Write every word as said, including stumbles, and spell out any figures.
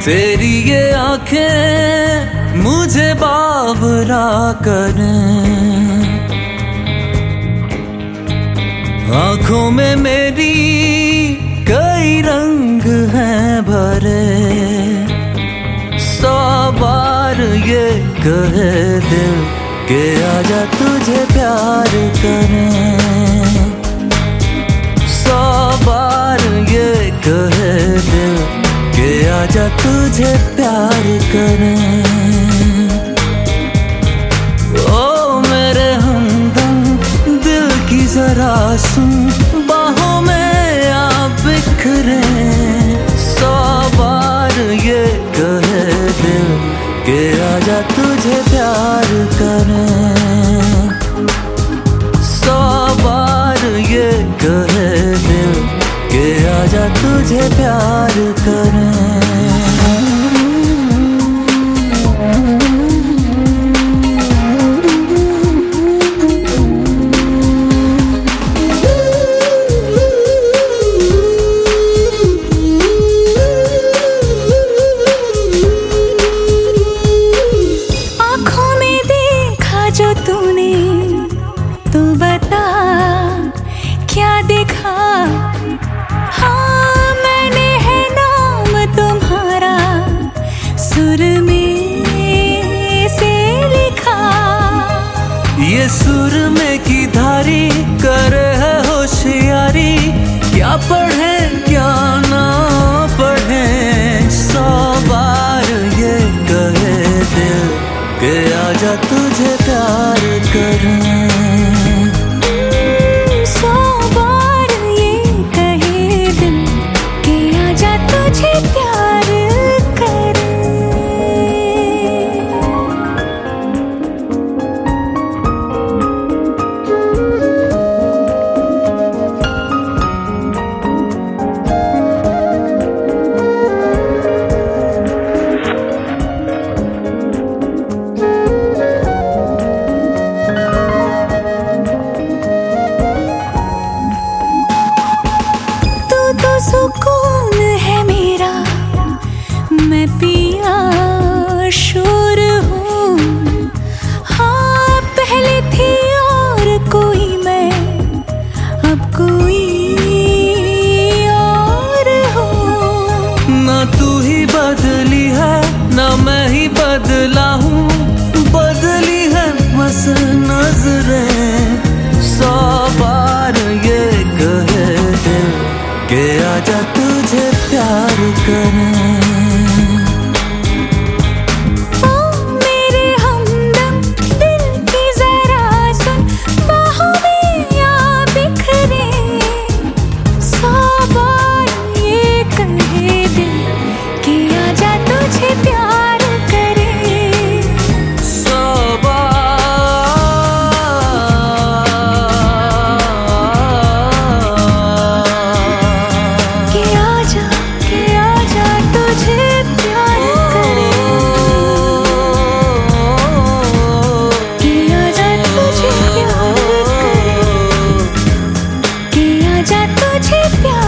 तेरी ये आंखें मुझे बावरा करें, आंखों में मेरी कई रंग हैं भरे। सौ बार ये कहे दिल के आजा तुझे प्यार करें, सौ बार ये कहे दिल के आजा तुझे प्यार करें। ओ मेरे हमदम दिल की जरा सुन, बाहों में आ बिखरे। सौ बार ये कहे दिल के आजा तुझे प्यार करें, सौ बार ये कहे दिल के आजा तुझे प्यार करें। आँखों में देखा जो तूने, तू बता क्या देखा। हाँ मैंने है नाम तुम्हारा सुर में से लिखा। ये सुर में की धारी करे है होशियारी, क्या पढ़े क्या ना पढ़े। सौ बार ये कहे दिल के आजा तुझे प्यार करें, सौ बार ये कहे दिल के आजा तुझे प्यार करें। सुकून है मेरा, मैं पिया शोर हूँ। हाँ पहले थी और कोई मैं, अब कोई और हूँ। ना तू ही बदली है ना मैं ही बदला हूँ, बदली है बस नजरें। सौ बार ये कहे दिल के आजा तुझे प्यार करें। ओ मेरे हमदम दिल की जरा सुन, बाहों में आ बिखरे। सौ बार ये कहे दिल कि आजा तुझे प्यार करे, सौ बार कि आजा कि आजा तुझे प्यार करे, कि आजा तुझे प्यार करे, कि आजा तुझे प्यार